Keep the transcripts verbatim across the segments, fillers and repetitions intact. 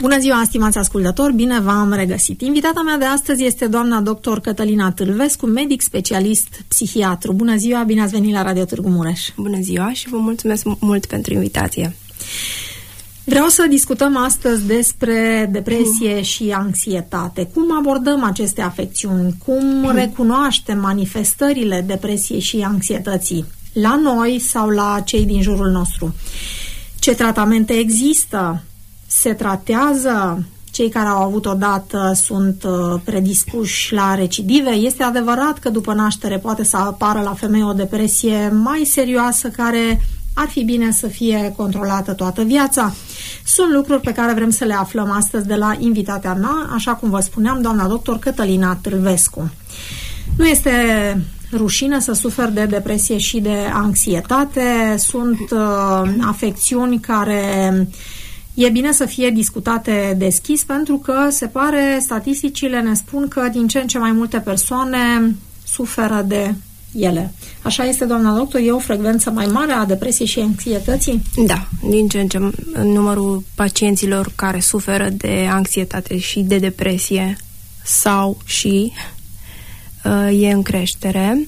Bună ziua, stimați ascultători, bine v-am regăsit. Invitata mea de astăzi este doamna doctor Cătălina Tâlvescu, medic specialist psihiatru. Bună ziua, bine ați venit la Radio Târgu Mureș. Bună ziua și vă mulțumesc mult pentru invitație. Vreau să discutăm astăzi despre depresie mm. și anxietate. Cum abordăm aceste afecțiuni? Cum mm. recunoaștem manifestările depresiei și anxietății la noi sau la cei din jurul nostru? Ce tratamente există? Se tratează? Cei care au avut odată sunt predispuși la recidive? Este adevărat că după naștere poate să apară la femei o depresie mai serioasă care ar fi bine să fie controlată toată viața? Sunt lucruri pe care vrem să le aflăm astăzi de la invitata mea, așa cum vă spuneam, doamna doctor Cătălina Tâlvescu. Nu este rușine să suferi de depresie și de anxietate. Sunt uh, afecțiuni care e bine să fie discutate deschis, pentru că se pare, statisticile ne spun că din ce în ce mai multe persoane suferă de ele. Așa este, doamna doctor? E o frecvență mai mare a depresiei și anxietății? Da, din ce în ce numărul pacienților care suferă de anxietate și de depresie sau și uh, e în creștere.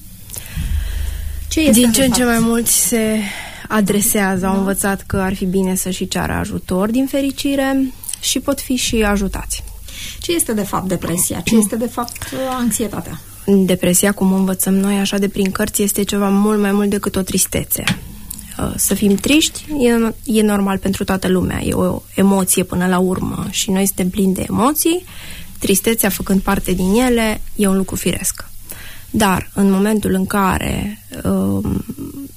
Ce este din ce în fapt? ce mai mulți se adresează, da. Au învățat că ar fi bine să și ceară ajutor, din fericire, și pot fi și ajutați. Ce este de fapt depresia? Ce este de fapt anxietatea? Depresia, cum învățăm noi așa de prin cărți, este ceva mult mai mult decât o tristețe. Să fim triști e, e normal pentru toată lumea, e o emoție până la urmă și noi suntem plini de emoții, tristețea făcând parte din ele e un lucru firesc. Dar în momentul în care um,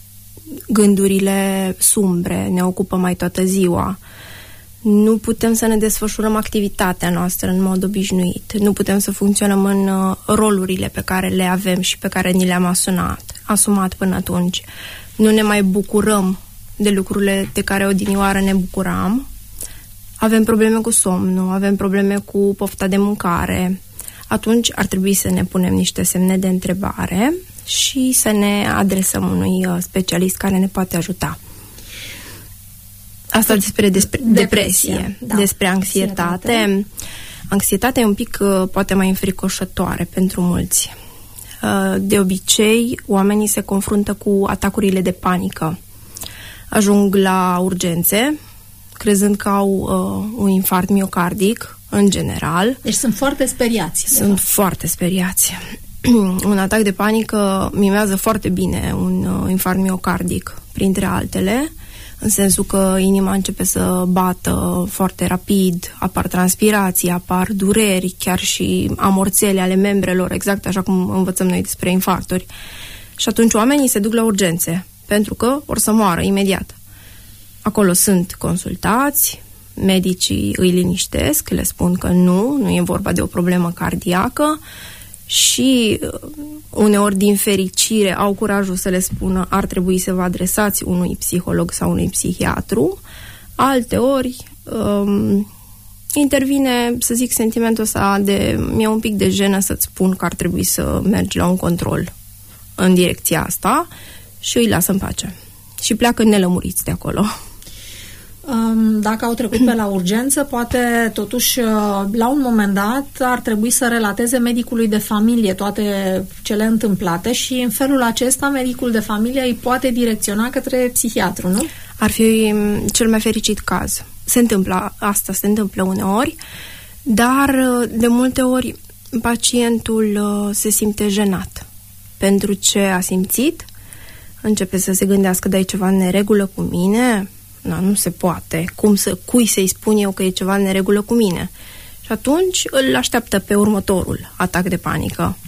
gândurile sumbre ne ocupă mai toată ziua, nu putem să ne desfășurăm activitatea noastră în mod obișnuit, nu putem să funcționăm în uh, rolurile pe care le avem și pe care ni le-am asumat, asumat până atunci. Nu ne mai bucurăm de lucrurile de care odinioară ne bucuram, avem probleme cu somnul, avem probleme cu pofta de mâncare, atunci ar trebui să ne punem niște semne de întrebare și să ne adresăm unui uh, specialist care ne poate ajuta. Asta despre, despre depresie, depresie da. Despre anxietate. Anxietate. Anxietatea e un pic, poate, mai înfricoșătoare pentru mulți. De obicei, oamenii se confruntă cu atacurile de panică. Ajung la urgențe, crezând că au uh, un infarct miocardic, în general. Deci sunt foarte speriați. Sunt foarte speriați. Un atac de panică mimează foarte bine un uh, infarct miocardic, printre altele, în sensul că inima începe să bată foarte rapid, apar transpirații, apar dureri, chiar și amorțele ale membrelor, exact așa cum învățăm noi despre infarcturi. Și atunci oamenii se duc la urgențe, pentru că or să moară imediat. Acolo sunt consultați, medicii îi liniștesc, le spun că nu, nu e vorba de o problemă cardiacă, și uneori, din fericire, au curajul să le spună ar trebui să vă adresați unui psiholog sau unui psihiatru. Alteori um, intervine, să zic, sentimentul ăsta de mi-e un pic de jenă să-ți spun că ar trebui să mergi la un control în direcția asta și îi lasă în pace. Și pleacă nelămuriți de acolo. Dacă au trecut pe la urgență, poate totuși la un moment dat ar trebui să relateze medicului de familie toate cele întâmplate și în felul acesta medicul de familie îi poate direcționa către psihiatru, nu? Ar fi cel mai fericit caz. Se întâmplă, asta se întâmplă uneori, dar de multe ori pacientul se simte jenat pentru ce a simțit, începe să se gândească, da, e ceva în neregulă cu mine. Na, nu se poate. Cum să, cui să-i spun eu că e ceva în neregulă cu mine? Și atunci îl așteaptă pe următorul atac de panică.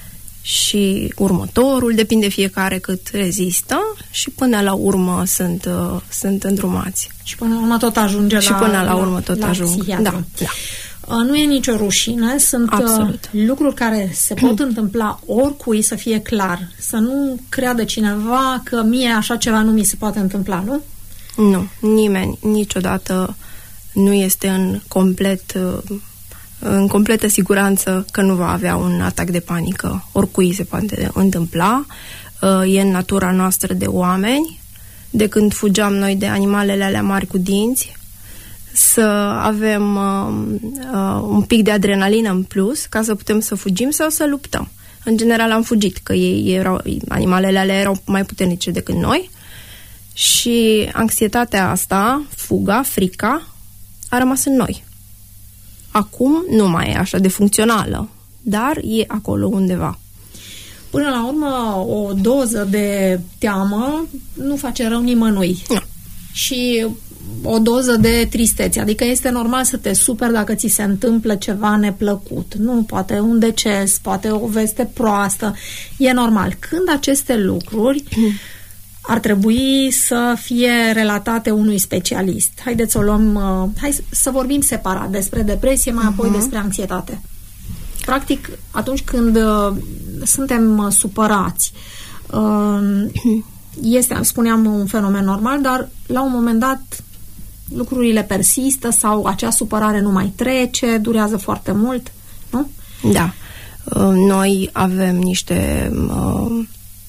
Și următorul, depinde fiecare cât rezistă și până la urmă sunt, uh, sunt îndrumați. Și până la urmă tot ajunge și la Și până la urmă tot la ajung. Psihiatru. Da, da. Nu e nicio rușine, sunt Absolut. lucruri care se pot întâmpla oricui, să fie clar. Să nu creadă cineva că mie așa ceva nu mi se poate întâmpla, nu? Nu, nimeni niciodată nu este în complet în completă siguranță că nu va avea un atac de panică. Oricui se poate întâmpla. E în natura noastră de oameni. De când fugeam noi de animalele alea mari cu dinți, să avem uh, uh, un pic de adrenalină în plus ca să putem să fugim sau să luptăm. În general am fugit, că ei erau, animalele alea erau mai puternice decât noi și anxietatea asta, fuga, frica, a rămas în noi. Acum nu mai e așa de funcțională, dar e acolo undeva. Până la urmă, o doză de teamă nu face rău nimănui. Nu. Și o doză de tristețe. Adică este normal să te superi dacă ți se întâmplă ceva neplăcut. Nu, poate un deces, poate o veste proastă. E normal. Când aceste lucruri ar trebui să fie relatate unui specialist. Haideți să o luăm, uh, hai să vorbim separat despre depresie, mai apoi uh-huh. despre anxietate. Practic, atunci când uh, suntem uh, supărați, uh, este, spuneam, un fenomen normal, dar la un moment dat lucrurile persistă sau acea supărare nu mai trece, durează foarte mult, nu? Da. Uh, noi avem niște uh,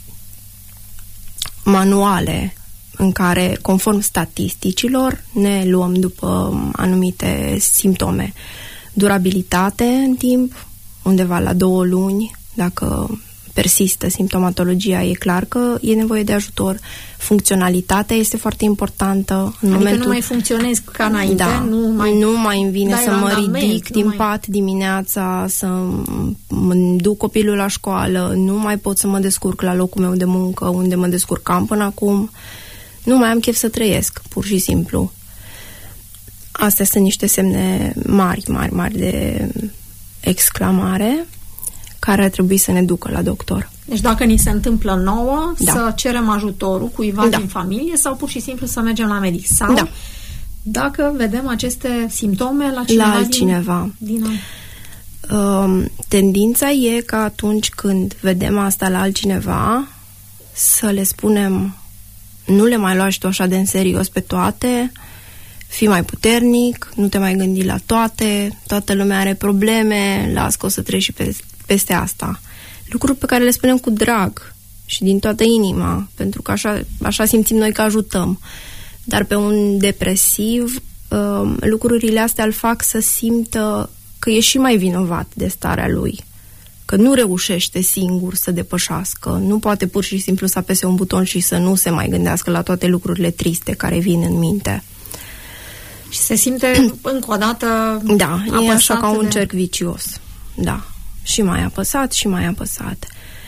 manuale în care, conform statisticilor, ne luăm după anumite simptome. Durabilitate în timp, undeva la două luni, dacă persistă simptomatologia, e clar că e nevoie de ajutor. Funcționalitatea este foarte importantă. În adică momentul... nu mai funcționez ca înainte? Da, nu mai, nu mai îmi vine să mă ridic din mai... pat dimineața, să îmi duc copilul la școală, nu mai pot să mă descurc la locul meu de muncă, unde mă descurcam până acum. Nu mai am chef să trăiesc, pur și simplu. Astea sunt niște semne mari, mari, mari de exclamare care ar trebui să ne ducă la doctor. Deci dacă ni se întâmplă nouă, da. Să cerem ajutorul cuiva da. din familie sau pur și simplu să mergem la medic. Sau da. Dacă vedem aceste simptome la cineva, la altcineva. Din, din... Uh, tendința e că atunci când vedem asta la altcineva, să le spunem: nu le mai lua și tu așa de în serios pe toate, fii mai puternic, nu te mai gândi la toate, toată lumea are probleme, las că o să treci și pe, peste asta. Lucruri pe care le spunem cu drag și din toată inima, pentru că așa, așa simțim noi că ajutăm. Dar pe un depresiv, uh, lucrurile astea îl fac să simtă că e și mai vinovat de starea lui, că nu reușește singur să depășească, nu poate pur și simplu să apese un buton și să nu se mai gândească la toate lucrurile triste care vin în minte. Și se simte încă o dată da, e așa ca un de... cerc vicios. Da. Și mai apăsat, și mai apăsat.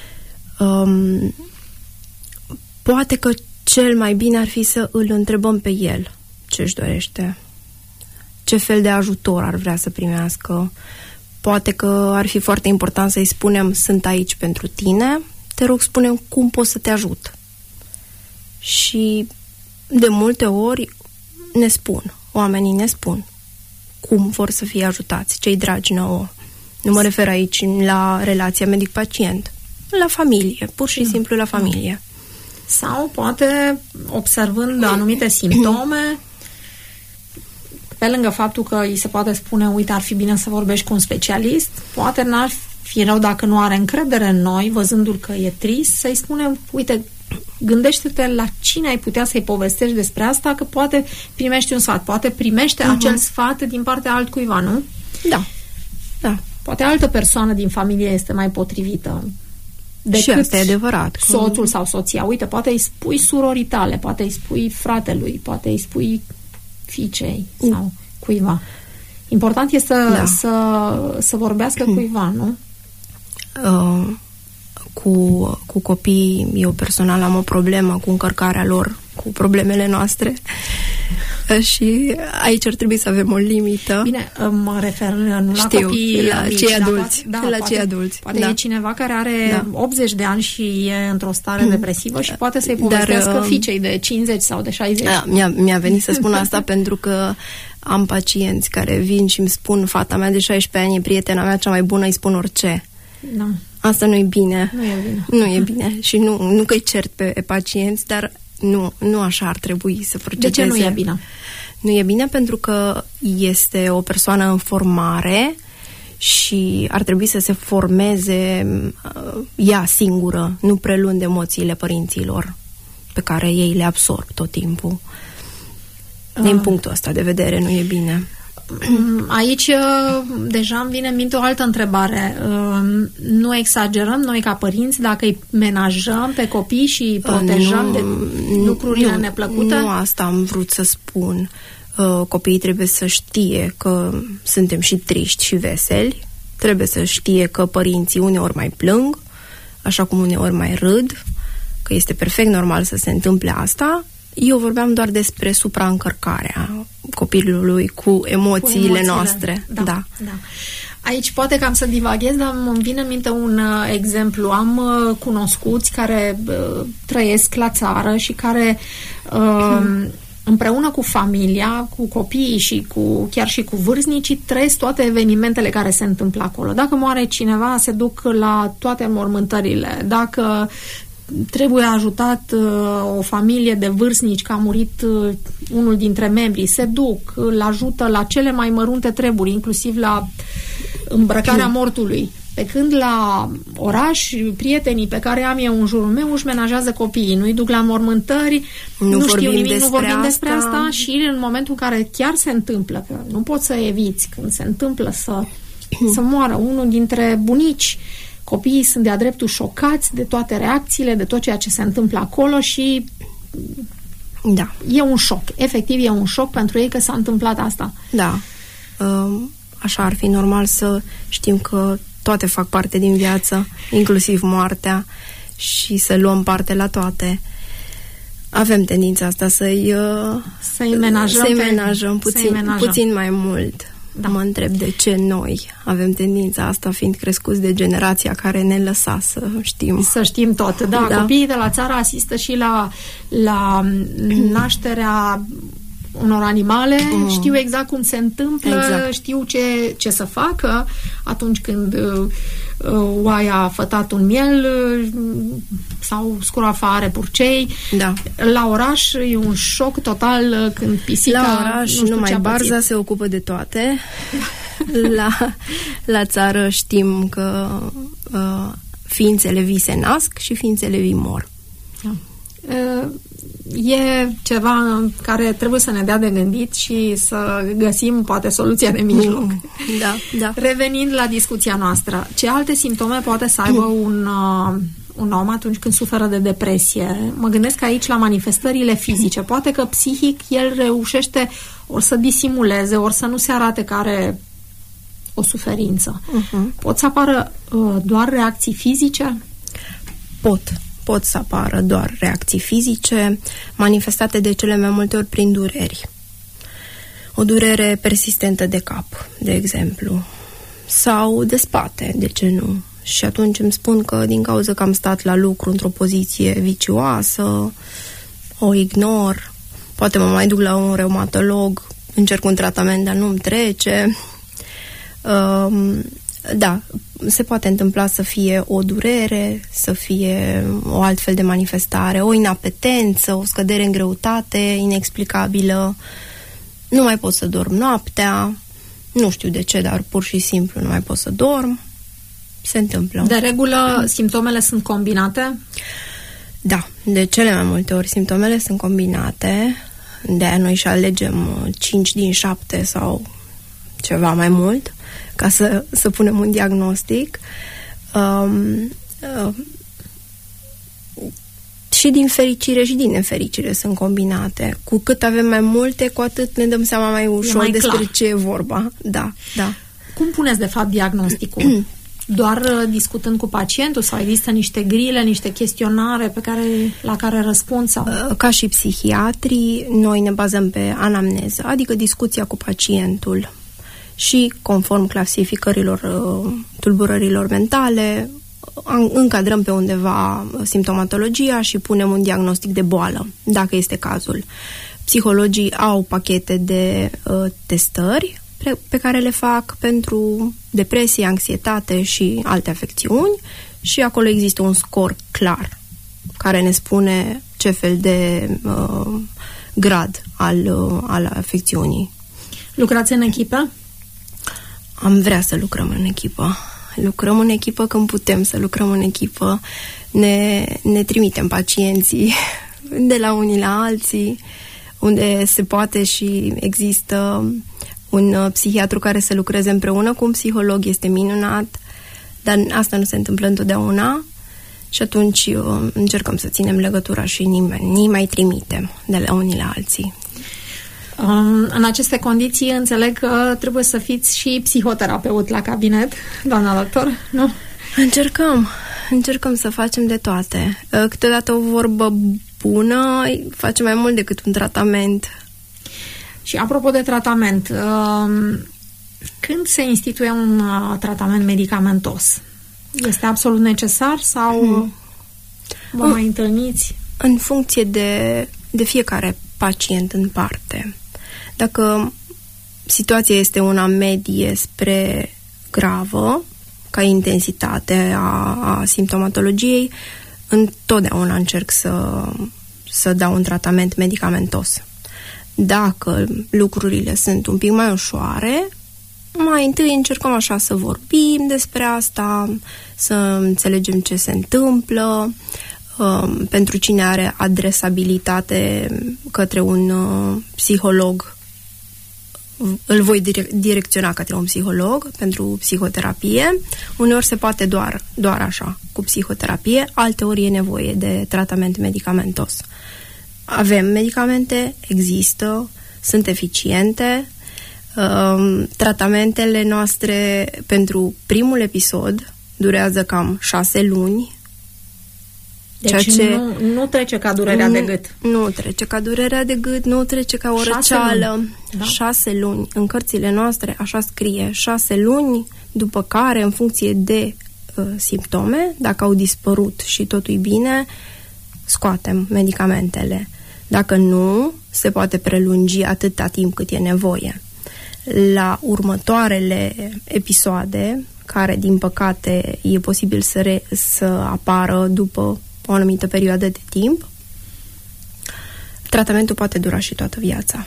Um, poate că cel mai bine ar fi să îl întrebăm pe el ce își dorește, ce fel de ajutor ar vrea să primească. Poate că ar fi foarte important să-i spunem: sunt aici pentru tine, te rog, spune-mi cum pot să te ajut. Și de multe ori ne spun, oamenii ne spun cum vor să fie ajutați, cei dragi nouă. Nu mă refer aici la relația medic-pacient, la familie, pur și simplu la familie. Sau poate, observând anumite simptome, pe lângă faptul că îi se poate spune: uite, ar fi bine să vorbești cu un specialist, poate n-ar fi rău dacă nu are încredere în noi, văzându-l că e trist, să-i spunem: uite, gândește-te la cine ai putea să-i povestești despre asta, că poate primești un sfat, poate primește uh-huh. acel sfat din partea altcuiva, nu? Da, da. Poate altă persoană din familie este mai potrivită decât și asta e adevărat, soțul sau soția. Uite, poate îi spui surorii tale, poate îi spui fratelui, poate îi spui fiicei sau cuiva. Important e să, da. să, să vorbească cuiva, nu? Uh, cu, cu copiii, eu personal am o problemă cu încărcarea lor, cu problemele noastre. Și aici ar trebui să avem o limită. Bine, mă refer nu Știu, la copii la mici, cei adulți. Da, la poate, cei adulți. Poate da. e cineva care are da. optzeci de ani și e într-o stare depresivă și poate să-i povestească Dar, fiicei de cincizeci sau de șaizeci. Da, mi-a, mi-a venit să spun asta pentru că am pacienți care vin și îmi spun: fata mea de șaisprezece ani e prietena mea cea mai bună, îi spun orice. Da. Asta nu e bine. Nu e bine. Nu e bine. Și nu, nu că-i cert pe pacienți, dar nu, nu așa ar trebui să procedeze. De ce nu e bine? Nu e bine pentru că este o persoană în formare și ar trebui să se formeze uh, ea singură, nu preluând emoțiile părinților pe care ei le absorb tot timpul. Din punctul ăsta de vedere nu e bine. Aici deja îmi vine în minte o altă întrebare. Nu exagerăm noi ca părinți dacă îi menajăm pe copii și îi protejăm nu, de lucrurile nu, neplăcute? Nu asta am vrut să spun. Copiii trebuie să știe că suntem și triști și veseli. Trebuie să știe că părinții uneori mai plâng, așa cum uneori mai râd, că este perfect normal să se întâmple asta. Eu vorbeam doar despre supraîncărcarea copilului cu emoțiile, cu emoțiile. noastre. Da, da. Da. Aici poate că am să divaghez, dar îmi vine în minte un uh, exemplu. Am uh, cunoscuți care uh, trăiesc la țară și care uh, hmm. împreună cu familia, cu copiii și cu, chiar și cu vârstnicii trăiesc toate evenimentele care se întâmplă acolo. Dacă moare cineva, se duc la toate mormântările. Dacă trebuie ajutat uh, o familie de vârstnici că a murit uh, unul dintre membrii, se duc, îl ajută la cele mai mărunte treburi, inclusiv la îmbrăcarea mortului. Pe când la oraș, prietenii pe care am eu în jurul meu își menajează copiii, nu-i duc la mormântări, nu, nu știu nimic, nu vorbim asta. despre asta și în momentul în care chiar se întâmplă, că nu poți să eviți când se întâmplă să, să moară unul dintre bunici, copiii sunt de-a dreptul șocați de toate reacțiile, de tot ceea ce se întâmplă acolo și da. E un șoc. Efectiv, e un șoc pentru ei că s-a întâmplat asta. Da. Așa ar fi normal să știm că toate fac parte din viață, inclusiv moartea, și să luăm parte la toate. Avem tendința asta să-i, să-i menajăm, să-i menajăm, puțin, să-i menajăm puțin mai mult. Da. Mă întreb de ce noi avem tendința asta, fiind crescuți de generația care ne lăsa să știm. Să știm tot. Da, da. Copiii de la țară asistă și la, la nașterea unor animale, mm. știu exact cum se întâmplă, exact. știu ce, ce să facă atunci când uh, oaia a fătat un miel uh, sau scroafa are purcei. Da. La oraș e un șoc total uh, când pisica... La oraș nu numai Barza se ocupă de toate. la, la țară știm că uh, ființele vii se nasc și ființele vii mor. Da. Uh, E ceva care trebuie să ne dea de gândit și să găsim poate soluția de mijloc. Da, da. Revenind la discuția noastră, ce alte simptome poate să aibă un, uh, un om atunci când suferă de depresie? Mă gândesc aici la manifestările fizice. Poate că psihic el reușește ori să disimuleze, ori să nu se arate că are o suferință. Uh-huh. Pot să apară uh, doar reacții fizice? Pot. Pot să apară doar reacții fizice, manifestate de cele mai multe ori prin dureri. O durere persistentă de cap, de exemplu, sau de spate, de ce nu? Și atunci îmi spun că din cauza că am stat la lucru într-o poziție vicioasă, o ignor, poate mă mai duc la un reumatolog, încerc un tratament, dar nu-mi trece. Um, Da, se poate întâmpla să fie o durere, să fie o altfel de manifestare, o inapetență, o scădere în greutate inexplicabilă, nu mai pot să dorm noaptea, nu știu de ce, dar pur și simplu nu mai pot să dorm, se întâmplă. De regulă, simptomele sunt combinate? Da, de cele mai multe ori simptomele sunt combinate, de-aia noi și alegem cinci din șapte sau ceva mai mult, ca să, să punem un diagnostic. Um, uh, și din fericire și din nefericire sunt combinate. Cu cât avem mai multe, cu atât ne dăm seama mai ușor mai despre clar. Ce e vorba. Da, da. Cum puneți, de fapt, diagnosticul? Doar uh, discutând cu pacientul sau există niște grile, niște chestionare pe care, la care răspund? Sau? Uh, ca și psihiatrii, noi ne bazăm pe anamneză, adică discuția cu pacientul. Și, conform clasificărilor uh, tulburărilor mentale, încadrăm pe undeva simptomatologia și punem un diagnostic de boală, dacă este cazul. Psihologii au pachete de uh, testări pe, pe care le fac pentru depresie, anxietate și alte afecțiuni și acolo există un scor clar care ne spune ce fel de uh, grad al, uh, al afecțiunii. Lucrați în echipă? Am vrea să lucrăm în echipă. Lucrăm în echipă când putem să lucrăm în echipă. Ne, ne trimitem pacienții de la unii la alții. unde se poate și există un psihiatru care să lucreze împreună cu un psiholog, este minunat, dar asta nu se întâmplă întotdeauna și atunci încercăm să ținem legătura și nimeni, nimeni mai trimitem de la unii la alții. În aceste condiții înțeleg că trebuie să fiți și psihoterapeut la cabinet, doamna doctor, nu? Încercăm, încercăm să facem de toate. Câteodată o vorbă bună face mai mult decât un tratament. Și apropo de tratament, când se instituie un tratament medicamentos? Este absolut necesar sau hmm. vă mai întâlniți? În funcție de, de fiecare pacient în parte. Dacă situația este una medie spre gravă, ca intensitate a, a simptomatologiei, întotdeauna încerc să, să dau un tratament medicamentos. Dacă lucrurile sunt un pic mai ușoare, mai întâi încercăm așa să vorbim despre asta, să înțelegem ce se întâmplă. Um, pentru cine are adresabilitate către un uh, psiholog, îl voi dire- direcționa către un psiholog pentru psihoterapie. Uneori se poate doar, doar așa, cu psihoterapie, alteori e nevoie de tratament medicamentos. Avem medicamente, există, sunt eficiente. Um, tratamentele noastre pentru primul episod durează cam șase luni. Deci ce nu, nu trece ca durerea nu, de gât. Nu trece ca durerea de gât, nu trece ca o răceală. Da? Șase luni. În cărțile noastre așa scrie, șase luni, după care, în funcție de uh, simptome, dacă au dispărut și totul e bine, scoatem medicamentele. Dacă nu, se poate prelungi atâta timp cât e nevoie. La următoarele episoade, care, din păcate, e posibil să, re, să apară după o anumită perioadă de timp, tratamentul poate dura și toată viața.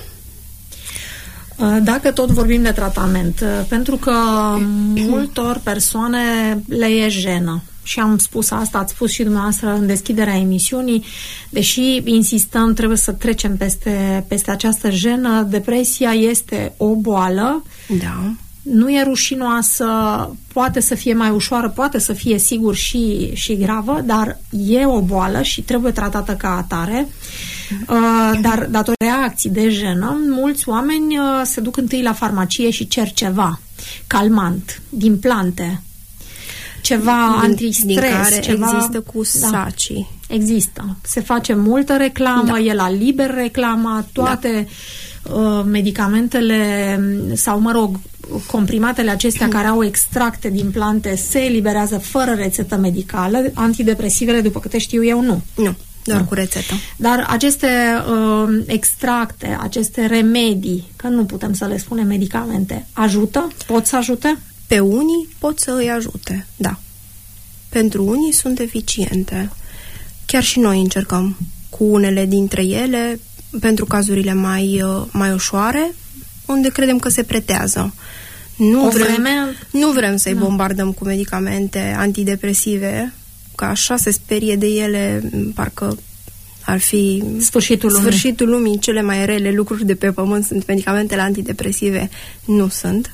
Dacă tot vorbim de tratament, pentru că multor persoane le e jenă, și am spus asta, ați spus și dumneavoastră în deschiderea emisiunii, deși insistăm, trebuie să trecem peste, peste această jenă, depresia este o boală, da. Nu e rușinoasă, poate să fie mai ușoară, poate să fie sigur și, și gravă, dar e o boală și trebuie tratată ca atare. Uh, dar datorită reacții de jenă, mulți oameni uh, se duc întâi la farmacie și cer ceva calmant, din plante, ceva din, antistres, din care ceva, există cu sacii. Da, există. Se face multă reclamă, da. E la liber reclama, toate da. uh, medicamentele sau, mă rog, comprimatele acestea care au extracte din plante se eliberează fără rețetă medicală. Antidepresivele, după câte știu eu, nu. Nu, doar nu. Cu rețetă. Dar aceste uh, extracte, aceste remedii, că nu putem să le spunem medicamente, ajută? Pot să ajute? Pe unii pot să îi ajute, da. Pentru unii sunt eficiente. Chiar și noi încercăm cu unele dintre ele, pentru cazurile mai, uh, mai ușoare, unde credem că se pretează. Nu o vrem, vreme... nu vrem să-i bombardăm cu medicamente antidepresive, că așa se sperie de ele, parcă ar fi sfârșitul lumii. Sfârșitul lumii, cele mai rele lucruri de pe pământ sunt medicamentele antidepresive. Nu sunt.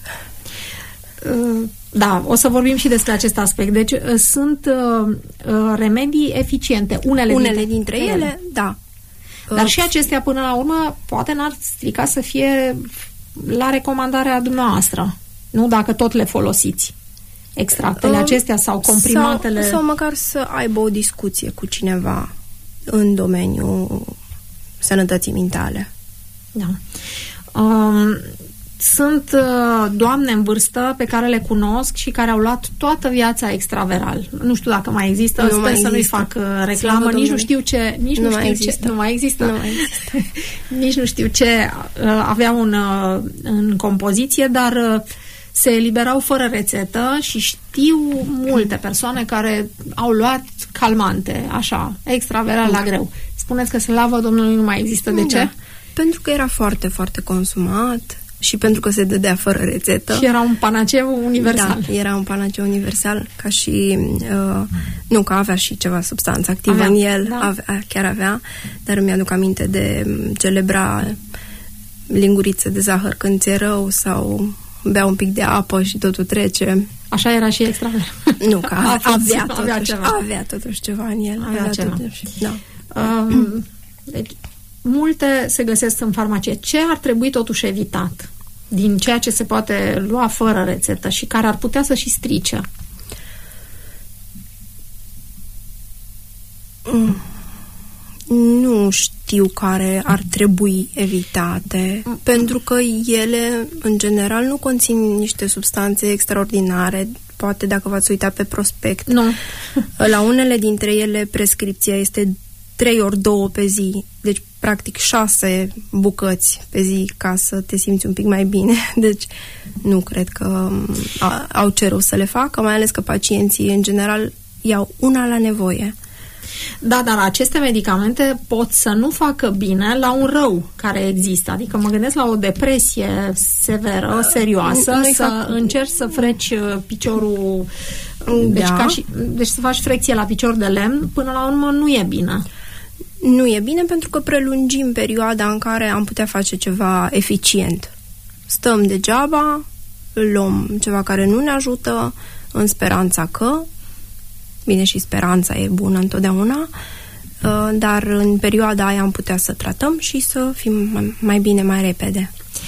Da, o să vorbim și despre acest aspect. Deci sunt uh, remedii eficiente. Unele, Unele dintre, dintre ele, ele, da. Dar și acestea, până la urmă, poate n-ar strica să fie la recomandarea dumneavoastră. Nu dacă tot le folosiți. Extractele uh, acestea sau comprimatele. Sau, sau măcar să aibă o discuție cu cineva în domeniul sănătății mentale. Da. Um, Sunt uh, doamne în vârstă pe care le cunosc și care au luat toată viața extraveral. Nu știu dacă mai există, nu sper mai să există. nu-i fac uh, reclamă, nici nu știu ce, nici nu, nu știu există. ce, nu mai există. Nu mai există. Nici nu știu ce uh, aveau în, uh, în compoziție, dar uh, se eliberau fără rețetă și știu multe persoane care au luat calmante, așa, extraveral la greu. Spuneți că slavă Domnului nu mai există. De da. ce? Pentru că era foarte, foarte consumat și pentru că se dădea fără rețetă. Și era un panaceu universal. Da, era un panaceu universal, ca și... Uh, nu, că avea și ceva substanță activă avea, în el, da. avea, chiar avea, dar îmi aduc aminte de celebra linguriță de zahăr când ți-e rău sau bea un pic de apă și totul trece. Așa era și extraver. Nu, că avea, avea, totuși, avea, ceva. avea totuși ceva în el. Avea, avea ceva. Totuși, da. Um, deci, multe se găsesc în farmacie. Ce ar trebui totuși evitat din ceea ce se poate lua fără rețetă și care ar putea să și strice? Mm. Nu știu care ar trebui evitate, mm. pentru că ele, în general, nu conțin niște substanțe extraordinare. Poate dacă v-ați uitat pe prospect. Nu. La unele dintre ele prescripția este trei ori două pe zi, deci practic șase bucăți pe zi ca să te simți un pic mai bine. Deci nu cred că au ce rău să le facă, mai ales că pacienții în general iau una la nevoie. Da, dar aceste medicamente pot să nu facă bine la un rău care există. Adică mă gândesc la o depresie severă, serioasă, nu-i să fac... încerci să freci piciorul, deci, da. ca și, deci să faci frecție la picior de lemn, până la urmă nu e bine. Nu e bine pentru că prelungim perioada în care am putea face ceva eficient. Stăm degeaba, luăm ceva care nu ne ajută, în speranța că, bine, și speranța e bună întotdeauna, dar în perioada aia am putea să tratăm și să fim mai bine, mai repede.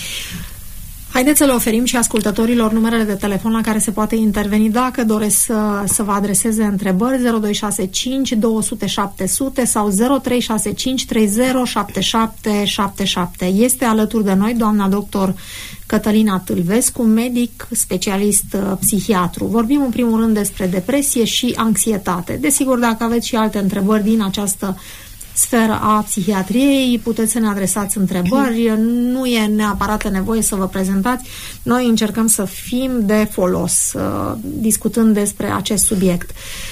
Haideți să le oferim și ascultătorilor numerele de telefon la care se poate interveni dacă doresc să, să vă adreseze întrebări: zero doi șase cinci două zero zero șapte zero zero sau zero trei șase cinci trei zero șapte șapte șapte șapte. Este alături de noi doamna doctor Cătălina Tâlvescu, medic, specialist psihiatru. Vorbim în primul rând despre depresie și anxietate. Desigur, dacă aveți și alte întrebări din această sferă a psihiatriei, puteți să ne adresați întrebări, nu e neapărat nevoie să vă prezentați. Noi încercăm să fim de folos uh, discutând despre acest subiect.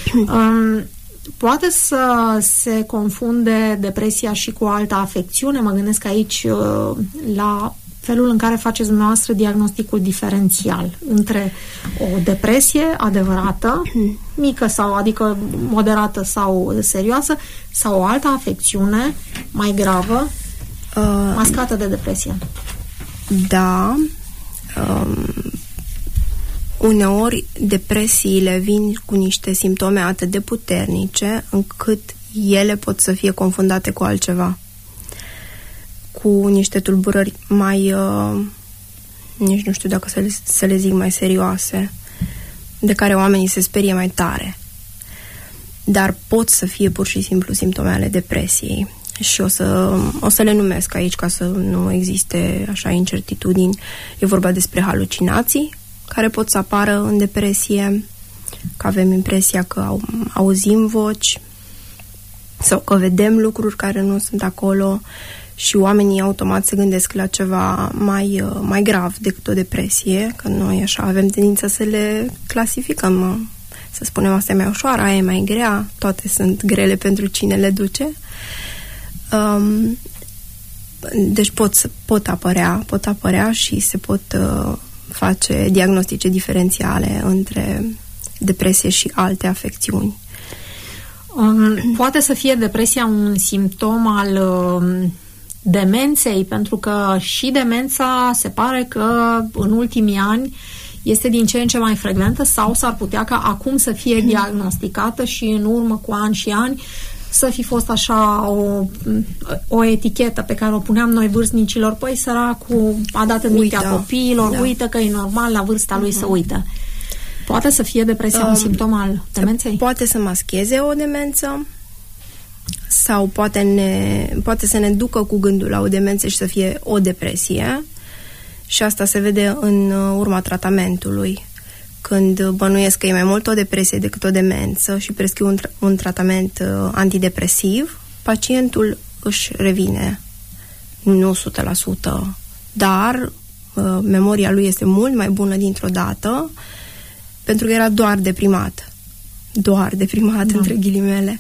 Um, poate să se confunde depresia și cu o altă afecțiune. Mă gândesc aici uh, la felul în care faceți dumneavoastră diagnosticul diferențial între o depresie adevărată, mică sau, adică moderată sau serioasă, sau o altă afecțiune mai gravă, uh, mascată de depresie. Da. Um, uneori depresiile vin cu niște simptome atât de puternice încât ele pot să fie confundate cu altceva. Cu niște tulburări mai, uh, nici nu știu dacă să le, să le zic, mai serioase, de care oamenii se sperie mai tare. Dar pot să fie pur și simplu simptome ale depresiei. Și o să, o să le numesc aici ca să nu existe așa incertitudini. E vorba despre halucinații care pot să apară în depresie, că avem impresia că au, auzim voci sau că vedem lucruri care nu sunt acolo. Și oamenii automat se gândesc la ceva mai, mai grav decât o depresie, că noi așa avem tendința să le clasificăm, să spunem asta e mai ușoară, aia e mai grea, toate sunt grele pentru cine le duce. Um, deci pot, pot apărea, pot apărea și se pot uh, face diagnostice diferențiale între depresie și alte afecțiuni. Um, poate să fie depresia un simptom al uh, demenței, pentru că și demența se pare că în ultimii ani este din ce în ce mai frecventă, sau s-ar putea ca acum să fie diagnosticată și în urmă cu ani și ani să fi fost așa o, o etichetă pe care o puneam noi vârstnicilor: păi săracul a dat în mintea copiilor, da. Uită că e normal la vârsta lui uh-huh. să uită. Poate să fie depresia um, un simptom al demenței? Poate să mascheze o demență sau poate, ne, poate să ne ducă cu gândul la o demență și să fie o depresie, și asta se vede în urma tratamentului. Când bănuiesc că e mai mult o depresie decât o demență și prescriu un, tra- un tratament uh, antidepresiv, pacientul își revine, nu o sută la sută, dar uh, memoria lui este mult mai bună dintr-o dată, pentru că era doar deprimat. Doar deprimat, da. Între ghilimele.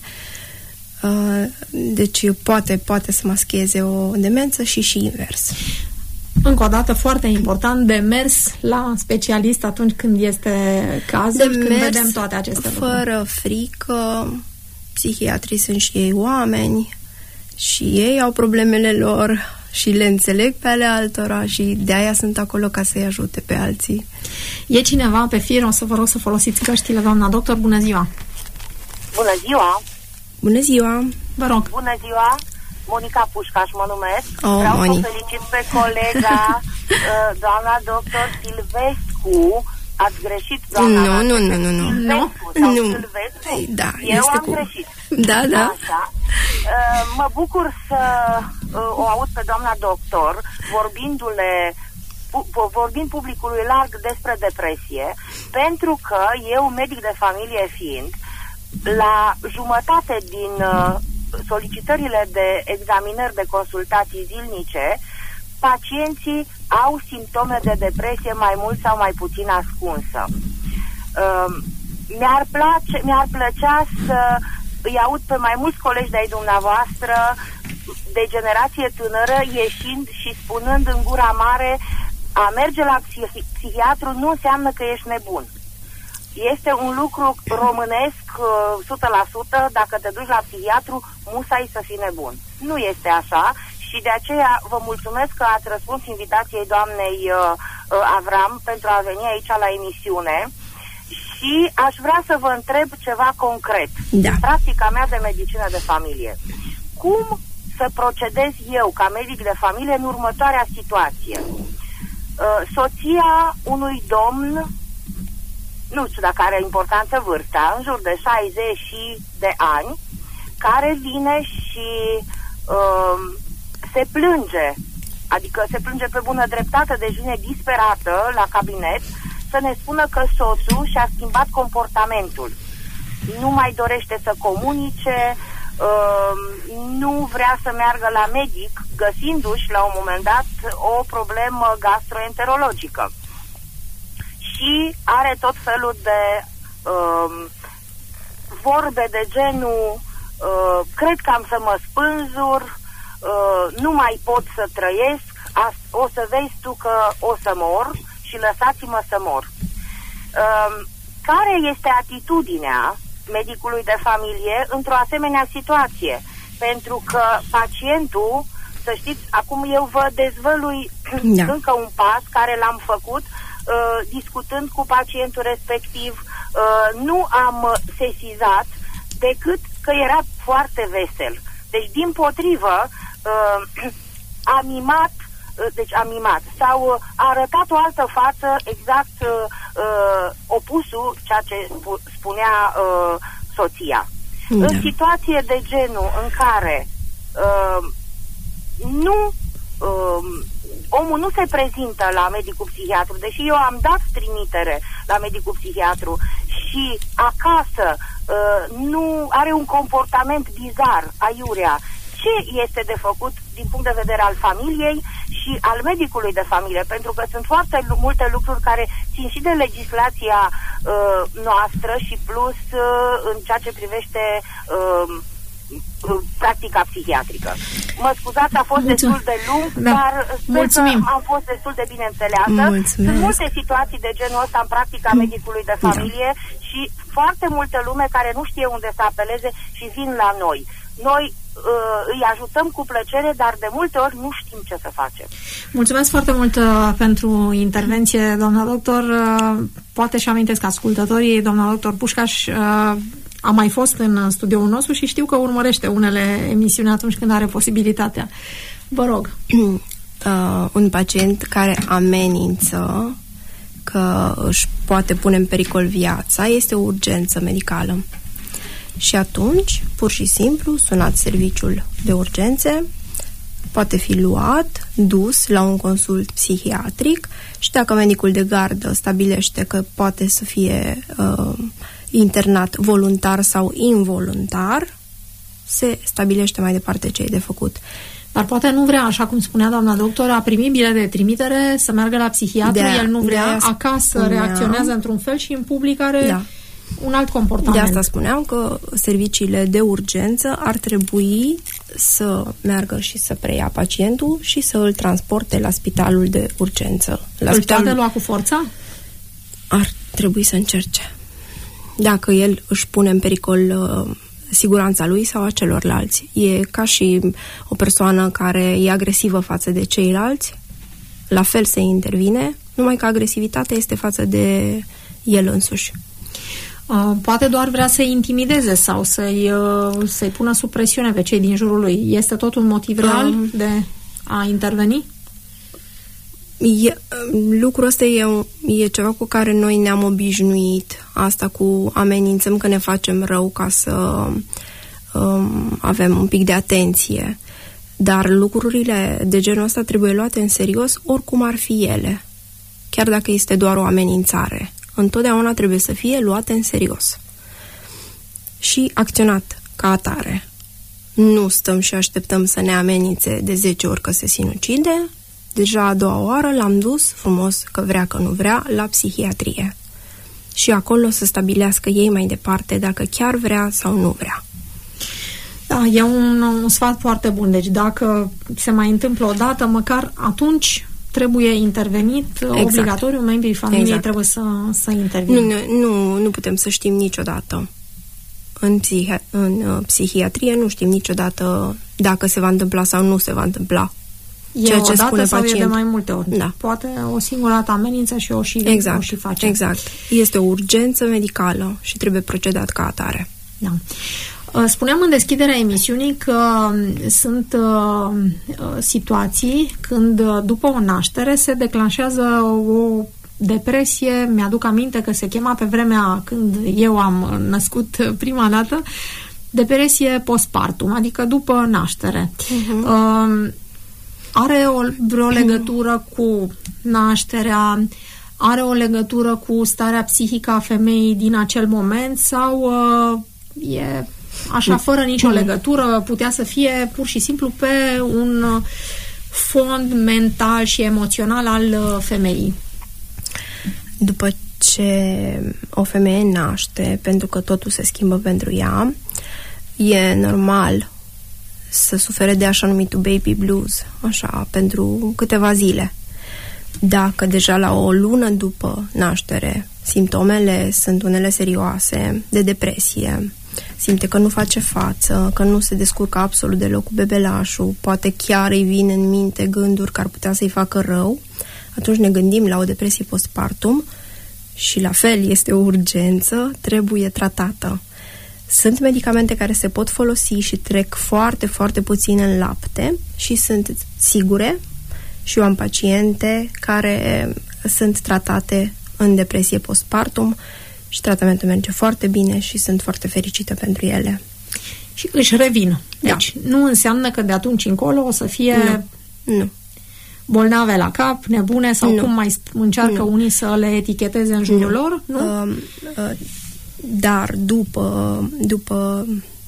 Uh, deci poate, poate să mascheze o demență și și invers. Încă o dată, foarte important, de mers la specialist atunci când este cazul, când vedem toate aceste lucruri. Fără frică, psihiatrii sunt și ei oameni și ei au problemele lor și le înțeleg pe ale altora și de aia sunt acolo ca să-i ajute pe alții. E cineva pe fir? O să vă rog să folosiți căștile, doamna doctor. Bună ziua! Bună ziua! Bună ziua! Vă rog! Bună ziua! Monica Pușcaș mă numesc. Oh, Vreau Moni. să felicit pe colega doamna doctor Silvescu. Ați greșit, doamna? Nu, nu, nu, nu, nu. Silvescu sau Nu. Silvescu? Păi, da, Eu este am cu... greșit. Da, da. Așa. Mă bucur să o aud pe doamna doctor vorbindu-le vorbind publicului larg despre depresie, pentru că eu, medic de familie fiind, la jumătate din solicitările de examinări de consultații zilnice, pacienții au simptome de depresie mai mult sau mai puțin ascunsă. Mi-ar, place, mi-ar plăcea să îi aud pe mai mulți colegi de-ai dumneavoastră de generație tânără ieșind și spunând în gura mare: a merge la psihi- psihiatru nu înseamnă că ești nebun. Este un lucru românesc o sută la sută, dacă te duci la psihiatru, musai să fii nebun. Nu este așa și de aceea vă mulțumesc că ați răspuns invitației doamnei uh, Avram pentru a veni aici la emisiune și aș vrea să vă întreb ceva concret. Da. Practica mea de medicină de familie. Cum să procedez eu ca medic de familie în următoarea situație? Uh, soția unui domn, nu știu dacă are importanță vârsta, în jur de șaizeci de ani, care vine și uh, se plânge, adică se plânge pe bună dreptate, deci vine disperată la cabinet să ne spună că soțul și-a schimbat comportamentul. Nu mai dorește să comunice, uh, nu vrea să meargă la medic, găsindu-și la un moment dat o problemă gastroenterologică. Și are tot felul de uh, vorbe de genul uh, cred că am să mă spânzur, uh, nu mai pot să trăiesc, o să vezi tu că o să mor și lăsați-mă să mor. Uh, care este atitudinea medicului de familie într-o asemenea situație? Pentru că pacientul, să știți, acum eu vă dezvălui da. încă un pas care l-am făcut Uh, discutând cu pacientul respectiv, uh, nu am sesizat decât că era foarte vesel. Deci, dimpotrivă, uh, a mimat, uh, deci a mimat, sau uh, a arătat o altă față exact uh, uh, opusul ceea ce spu- spunea uh, soția. Da. În situație de genul în care uh, nu uh, omul nu se prezintă la medicul psihiatru, deși eu am dat trimitere la medicul psihiatru și acasă uh, nu are un comportament bizar, aiurea, ce este de făcut din punct de vedere al familiei și al medicului de familie? Pentru că sunt foarte multe lucruri care țin și de legislația uh, noastră și plus uh, în ceea ce privește uh, practica psihiatrică. Mă scuzați, a fost Mulțumim. destul de lung, da. dar sper Mulțumim. că am fost destul de bine înțeleasă. Mulțumesc. Sunt multe situații de genul ăsta în practica medicului de familie da. și foarte multă lume care nu știe unde să apeleze și vin la noi. Noi uh, îi ajutăm cu plăcere, dar de multe ori nu știm ce să facem. Mulțumesc foarte mult uh, pentru intervenție, doamna doctor. Uh, poate și amintesc ascultătorii, doamna doctor Pușcaș uh, a mai fost în studioul nostru și știu că urmărește unele emisiuni atunci când are posibilitatea. Vă rog. Uh, un pacient care amenință că își poate pune în pericol viața este o urgență medicală. Și atunci, pur și simplu, sunați serviciul de urgențe, poate fi luat, dus la un consult psihiatric și dacă medicul de gardă stabilește că poate să fie uh, internat voluntar sau involuntar, se stabilește mai departe ce e de făcut. Dar poate nu vrea, așa cum spunea doamna doctor, a primi bilet de trimitere, să meargă la psihiatru, de, el nu vrea, acasă spunea, reacționează într-un fel și în public are da. un alt comportament. De asta spuneam că serviciile de urgență ar trebui să meargă și să preia pacientul și să îl transporte la spitalul de urgență. La îl spitalul... poate lua cu forța? Ar trebui să încerce. Dacă el își pune în pericol uh, siguranța lui sau a celorlalți. E ca și o persoană care e agresivă față de ceilalți, la fel se intervine, numai că agresivitatea este față de el însuși. Uh, poate doar vrea să-i intimideze sau să-i, uh, să-i pună sub presiune pe cei din jurul lui. Este tot un motiv real um, de a interveni? E, lucrul ăsta e, e ceva cu care noi ne-am obișnuit. Asta cu amenințăm că ne facem rău ca să um, avem un pic de atenție. Dar lucrurile de genul ăsta trebuie luate în serios oricum ar fi ele. Chiar dacă este doar o amenințare. Întotdeauna trebuie să fie luate în serios. Și acționat ca atare. Nu stăm și așteptăm să ne amenințe de zece ori că se sinucide. Deja a doua oară l-am dus frumos, că vrea că nu vrea, la psihiatrie. Și acolo să stabilească ei mai departe dacă chiar vrea sau nu vrea. Da, e un, un sfat foarte bun. Deci dacă se mai întâmplă o dată, măcar atunci trebuie intervenit, exact. Obligatoriu, membrii familiei exact. Trebuie să, să intervină. Nu, nu, nu putem să știm niciodată. În, psihi- în uh, psihiatrie nu știm niciodată dacă se va întâmpla sau nu se va întâmpla. E ceea o ce dată spune sau pacient. E de mai multe ori. Da. Poate o singură dată amenință și o și, exact, o și face. Exact. Este o urgență medicală și trebuie procedat ca atare. Da. Spuneam în deschiderea emisiunii că sunt uh, situații când după o naștere se declanșează o depresie. Mi-aduc aminte că se chema pe vremea când eu am născut prima dată depresie postpartum, adică după naștere. Uh-huh. Uh, are o, vreo legătură cu nașterea? Are o legătură cu starea psihică a femeii din acel moment sau uh, e așa fără nicio legătură, putea să fie pur și simplu pe un fond mental și emoțional al femeii? După ce o femeie naște, pentru că totul se schimbă pentru ea, e normal să sufere de așa numitul baby blues, așa, pentru câteva zile. Dacă deja la o lună după naștere simptomele sunt unele serioase de depresie, simte că nu face față, că nu se descurcă absolut deloc cu bebelașul, poate chiar îi vin în minte gânduri care ar putea să-i facă rău, atunci ne gândim la o depresie postpartum și la fel este o urgență, trebuie tratată. Sunt medicamente care se pot folosi și trec foarte, foarte puțin în lapte și sunt sigure și eu am paciente care sunt tratate în depresie postpartum și tratamentul merge foarte bine și sunt foarte fericită pentru ele. Și își revin. Deci da. Nu înseamnă că de atunci încolo o să fie nu. Nu. bolnave la cap, nebune sau nu. cum mai încearcă nu. Unii să le eticheteze în jurul nu. lor? Nu? Uh, uh, dar după, după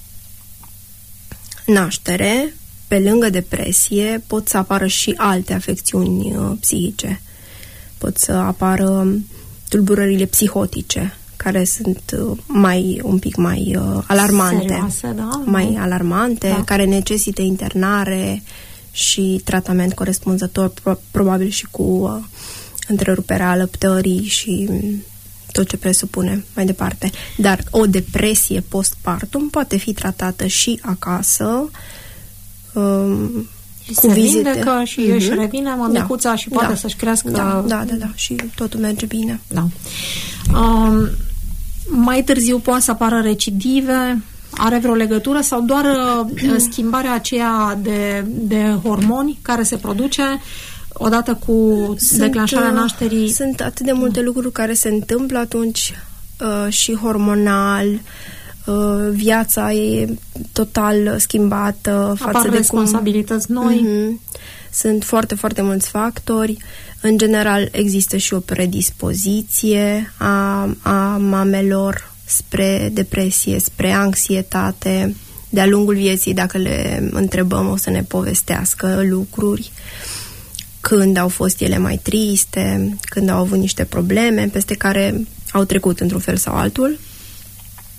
naștere, pe lângă depresie, pot să apară și alte afecțiuni uh, psihice. Pot să apară tulburările psihotice, care sunt uh, mai un pic mai uh, alarmante. Serioase, da? Mai alarmante, da. Care necesită internare și tratament corespunzător, pro- probabil și cu uh, întreruperea alăptării și tot ce presupune mai departe. Dar o depresie postpartum poate fi tratată și acasă, um, cu se vizite. vindecă și mm-hmm. își revine mămicuța da. și poate da. să-și crească. Da, da, da, da. Și totul merge bine. Da. Um, mai târziu poate să apară recidive. Are vreo legătură sau doar uh, schimbarea aceea de, de hormoni care se produce odată cu sunt, declanșarea nașterii? Sunt atât de multe lucruri care se întâmplă atunci uh, și hormonal. Uh, viața e total schimbată față apar de responsabilități cum... noi. Uh-huh. Sunt foarte, foarte mulți factori. În general există și o predispoziție a, a mamelor spre depresie, spre anxietate. De-a lungul vieții, dacă le întrebăm, o să ne povestească lucruri. Când au fost ele mai triste, când au avut niște probleme peste care au trecut într-un fel sau altul.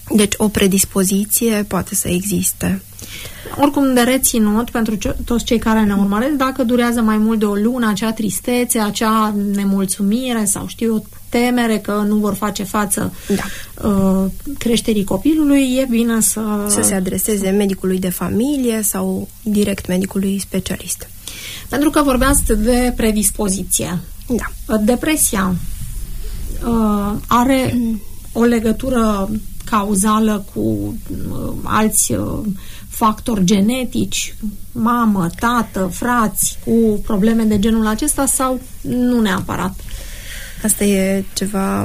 Deci o predispoziție poate să existe. Oricum, de reținut pentru ce, toți cei care ne urmăresc, dacă durează mai mult de o lună, acea tristețe, acea nemulțumire sau știu eu, temere că nu vor face față da. uh, creșterii copilului, e bine să... Să se adreseze medicului de familie sau direct medicului specialist. Pentru că vorbeați de predispoziție. Da. Depresia uh, are mm. o legătură cauzală cu uh, alți uh, factori genetici, mamă, tată, frați, cu probleme de genul acesta sau nu neapărat? Asta e ceva,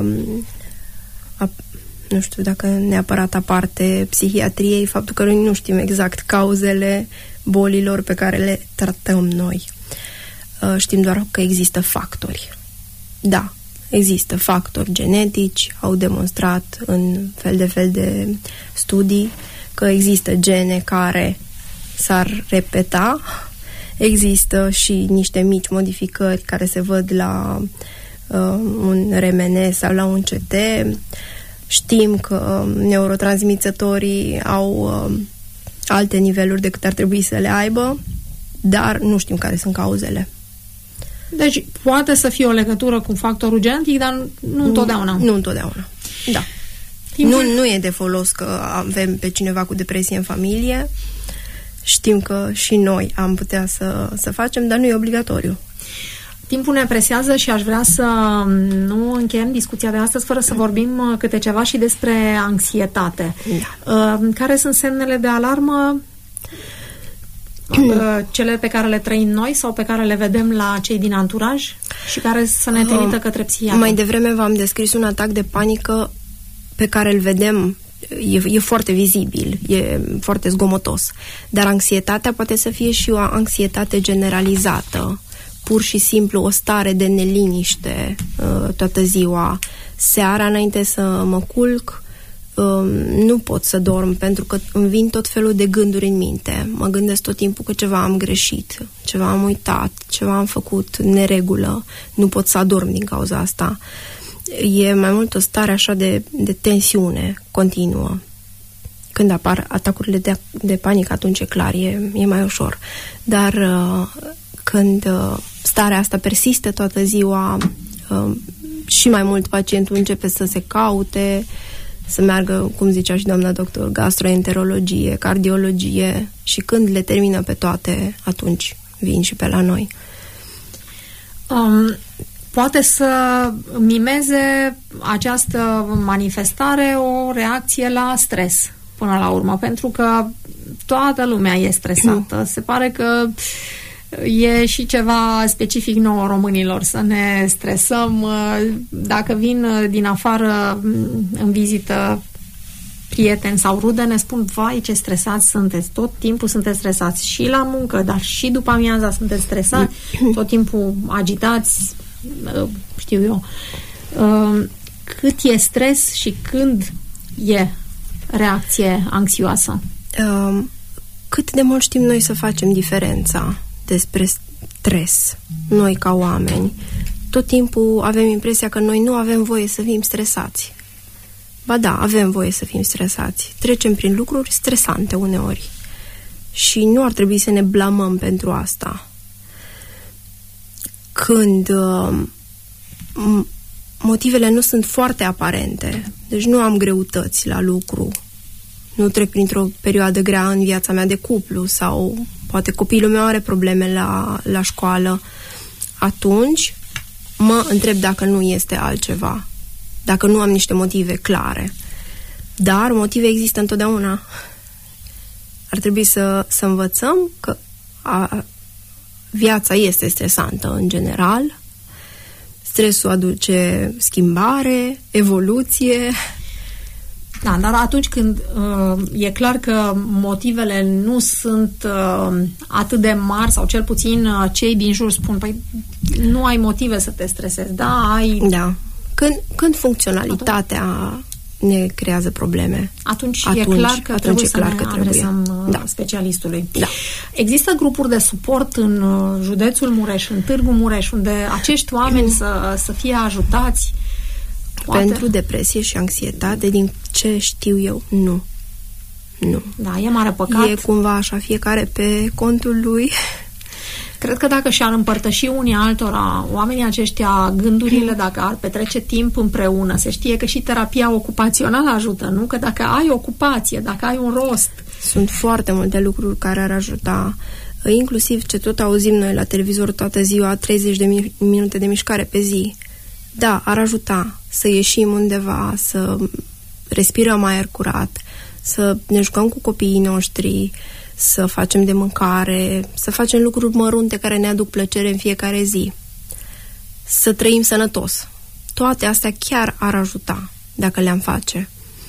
nu știu dacă neapărat aparte psihiatriei, faptul că noi nu știm exact cauzele bolilor pe care le tratăm noi. Știm doar că există factori. Da, există factori genetici, au demonstrat în fel de fel de studii că există gene care s-ar repeta, există și niște mici modificări care se văd la uh, un R M N sau la un C T. Știm că uh, neurotransmițătorii au uh, alte niveluri decât ar trebui să le aibă, dar nu știm care sunt cauzele. Deci poate să fie o legătură cu factorul genetic, dar nu întotdeauna. Nu, nu întotdeauna, da. Nu, nu e de folos că avem pe cineva cu depresie în familie. Știm că și noi am putea să, să facem, dar nu e obligatoriu. Timpul ne presează și aș vrea să nu încheiem discuția de astăzi fără să vorbim câte ceva și despre anxietate. Da. Care sunt semnele de alarmă? Cele pe care le trăim noi sau pe care le vedem la cei din anturaj și care să ne trimită către psihiatru? Mai devreme v-am descris un atac de panică pe care îl vedem, e, e foarte vizibil, e foarte zgomotos. Dar anxietatea poate să fie și o anxietate generalizată, pur și simplu o stare de neliniște uh, toată ziua. Seara, înainte să mă culc, uh, nu pot să dorm pentru că îmi vin tot felul de gânduri în minte. Mă gândesc tot timpul că ceva am greșit, ceva am uitat, ceva am făcut neregulă. Nu pot să adorm din cauza asta. E mai mult o stare așa de, de tensiune continuă. Când apar atacurile de, de panică, atunci e clar, e, e mai ușor. Dar uh, când uh, starea asta persistă toată ziua, uh, și mai mult pacientul începe să se caute, să meargă, cum zicea și doamna doctor, gastroenterologie, cardiologie, și când le termină pe toate, atunci vin și pe la noi. Um... Poate să mimeze această manifestare o reacție la stres, până la urmă, pentru că toată lumea e stresată. Se pare că e și ceva specific nouă românilor, să ne stresăm. Dacă vin din afară în vizită prieteni sau rude, ne spun, vai, ce stresați sunteți, tot timpul sunteți stresați, și la muncă, dar și după amiaza sunteți stresați, tot timpul agitați, știu eu. Cât e stres și când e reacție anxioasă? Cât de mult știm noi să facem diferența despre stres, noi ca oameni. Tot timpul avem impresia că noi nu avem voie să fim stresați. Ba da, avem voie să fim stresați. Trecem prin lucruri stresante uneori și nu ar trebui să ne blamăm pentru asta. Când uh, motivele nu sunt foarte aparente, deci nu am greutăți la lucru, nu trec printr-o perioadă grea în viața mea de cuplu sau poate copilul meu are probleme la, la școală, atunci mă întreb dacă nu este altceva, dacă nu am niște motive clare. Dar motive există întotdeauna. Ar trebui să, să învățăm că a, viața este stresantă în general. Stresul aduce schimbare, evoluție. Da, dar atunci când uh, e clar că motivele nu sunt uh, atât de mari, sau cel puțin uh, cei din jur spun, păi nu ai motive să te stresezi, da, ai... Da. Când, când funcționalitatea atunci ne creează probleme, atunci, atunci e clar că trebuie să clar ne că adresăm trebuie. Da. specialistului. Da. Există grupuri de suport în județul Mureș, în Târgu Mureș, unde acești oameni să, să fie ajutați? Poate. Pentru depresie și anxietate, din ce știu eu, nu. Nu. Da, e mare păcat. E cumva așa, fiecare pe contul lui. Cred că dacă și-ar împărtăși unii altora, oamenii aceștia, gândurile, dacă ar petrece timp împreună, se știe că și terapia ocupațională ajută, nu? Că dacă ai ocupație, dacă ai un rost... Sunt foarte multe lucruri care ar ajuta, inclusiv ce tot auzim noi la televizor toată ziua, treizeci de minute de mișcare pe zi. Da, ar ajuta să ieșim undeva, să respirăm aer curat, să ne jucăm cu copiii noștri, să facem de mâncare, să facem lucruri mărunte care ne aduc plăcere în fiecare zi, să trăim sănătos. Toate astea chiar ar ajuta dacă le-am face.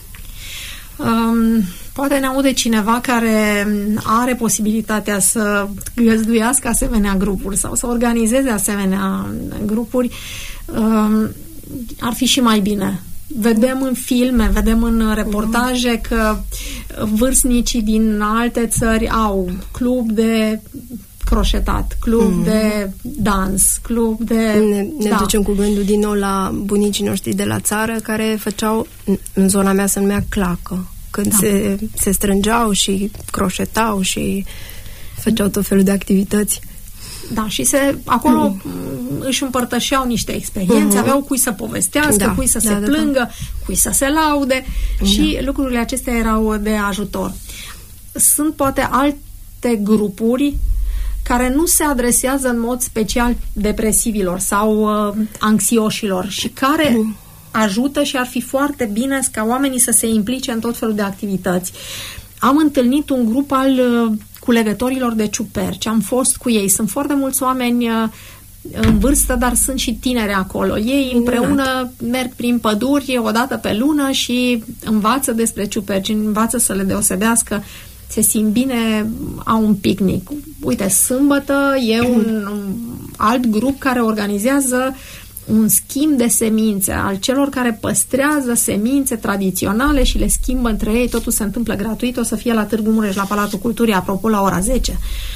Um, poate ne aude cineva care are posibilitatea să găzduiască asemenea grupuri sau să organizeze asemenea grupuri. Um, ar fi și mai bine. Vedem în filme, vedem în reportaje că vârstnicii din alte țări au club de croșetat, club mm. de dans, club de... Ne, ne da. ducem cu gândul din nou la bunicii noștri de la țară care făceau, în zona mea se numea clacă, când da. se, se strângeau și croșetau și făceau tot felul de activități. Da, și se, acolo mm. își împărtășeau niște experiențe, mm-hmm. aveau cui să povestească, da, cui să da, se da, plângă, da. cui să se laude da. și lucrurile acestea erau de ajutor. Sunt poate alte grupuri care nu se adresează în mod special depresivilor sau uh, anxioșilor și care mm. ajută și ar fi foarte bine ca oamenii să se implice în tot felul de activități. Am întâlnit un grup al uh, culegătorilor de ciuperci. Am fost cu ei. Sunt foarte mulți oameni uh, în vârstă, dar sunt și tineri acolo. Ei împreună merg prin păduri o dată pe lună și învață despre ciuperci, învață să le deosebească, se simt bine, au un picnic. Uite, sâmbătă e un, un alt grup care organizează un schimb de semințe al celor care păstrează semințe tradiționale și le schimbă între ei. Totul se întâmplă gratuit. O să fie la Târgu Mureș, la Palatul Culturii, apropo, la ora zece.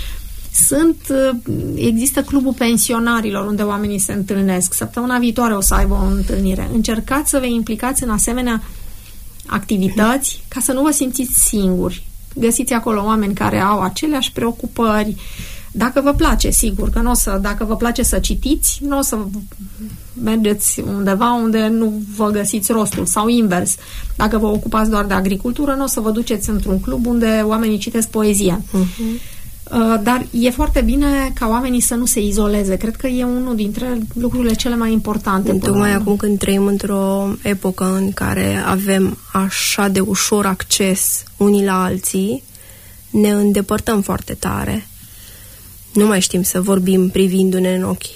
Sunt, există clubul pensionarilor unde oamenii se întâlnesc. Săptămâna viitoare o să aibă o întâlnire. Încercați să vă implicați în asemenea activități ca să nu vă simțiți singuri. Găsiți acolo oameni care au aceleași preocupări. Dacă vă place, sigur că nu o să, dacă vă place să citiți, nu o să mergeți undeva unde nu vă găsiți rostul sau invers. Dacă vă ocupați doar de agricultură, nu o să vă duceți într-un club unde oamenii citesc poezie. Uh-huh. Dar e foarte bine ca oamenii să nu se izoleze. Cred că e unul dintre lucrurile cele mai importante. Tocmai acum când trăim într-o epocă în care avem așa de ușor acces unii la alții, ne îndepărtăm foarte tare. Nu mai știm să vorbim privindu-ne în ochi.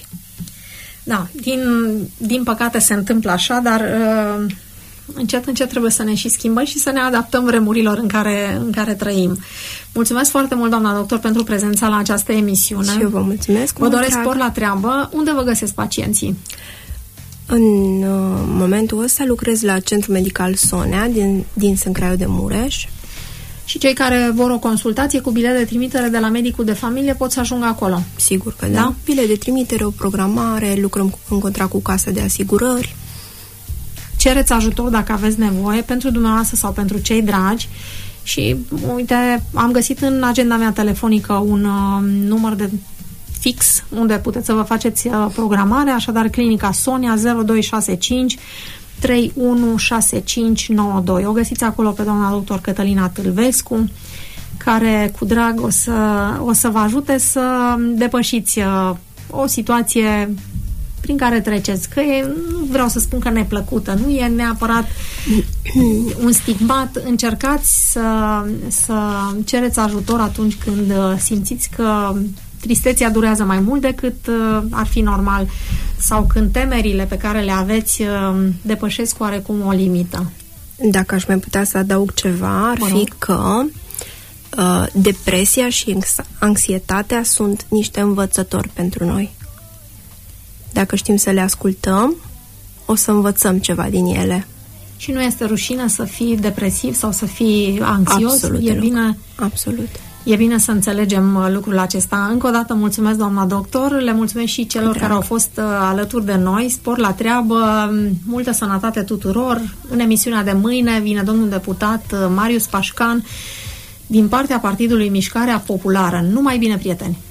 Da, din, din păcate se întâmplă așa, dar uh, încet, încet trebuie să ne și schimbăm și să ne adaptăm vremurilor în care, în care trăim. Mulțumesc foarte mult, doamna doctor, pentru prezența la această emisiune. Și eu vă mulțumesc. Vă doresc spor la treabă. Unde vă găsesc pacienții? În uh, momentul ăsta lucrez la Centrul Medical Sonea din, din Sâncraiu de Mureș. Și cei care vor o consultație cu bilet de trimitere de la medicul de familie pot să ajungă acolo. Sigur că da. da. Bilet de trimitere, o programare, lucrăm în contract cu casa de asigurări. Cereți ajutor dacă aveți nevoie pentru dumneavoastră sau pentru cei dragi. Și, uite, am găsit în agenda mea telefonică un uh, număr de fix unde puteți să vă faceți uh, programare, așadar Clinica Sonia zero doi șase cinci trei unu șase cinci nouă doi. O găsiți acolo pe doamna doctor Cătălina Tâlvescu, care cu drag o să, o să vă ajute să depășiți uh, o situație prin care treceți, că e, nu vreau să spun că neplăcută, nu e neapărat un stigmat. Încercați să, să cereți ajutor atunci când simțiți că tristețea durează mai mult decât uh, ar fi normal sau când temerile pe care le aveți uh, depășesc oarecum o limită. Dacă aș mai putea să adaug ceva, ar fi că uh, depresia și anxietatea sunt niște învățători pentru noi. Dacă știm să le ascultăm, o să învățăm ceva din ele. Și nu este rușine să fii depresiv sau să fii anxios? Absolut, e bine, Absolut. E bine să înțelegem lucrul acesta. Încă o dată mulțumesc, doamna doctor, le mulțumesc și celor care au fost alături de noi. Spor la treabă, multă sănătate tuturor. În emisiunea de mâine vine domnul deputat Marius Pașcan din partea Partidului Mișcarea Populară. Numai bine, prieteni!